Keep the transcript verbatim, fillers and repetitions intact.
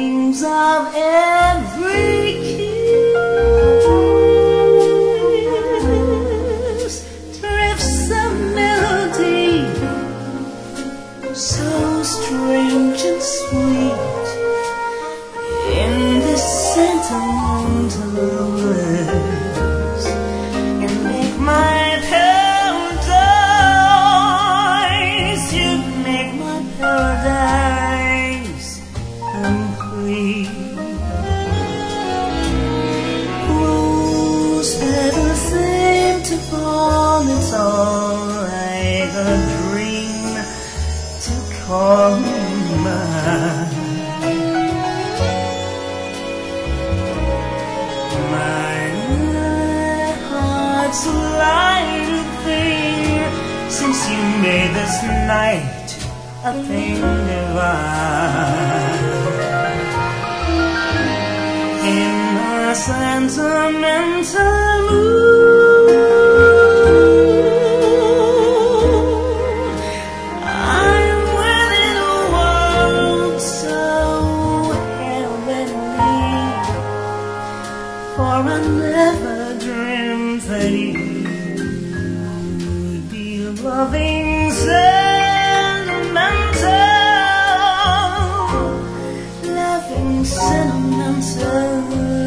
dreams of every kiss drifts a melody so strange and sweet in this sentimental bliss. You make my paradise, you make my paradise complete. Rose petals seem to fall, it's all like a dream to call mine. My heart's light a thing since you made this night a thing divine. In a sentimental mood, I'm within a world so heavenly, for I never dreamed that you would be loving sentimental, loving sentimental.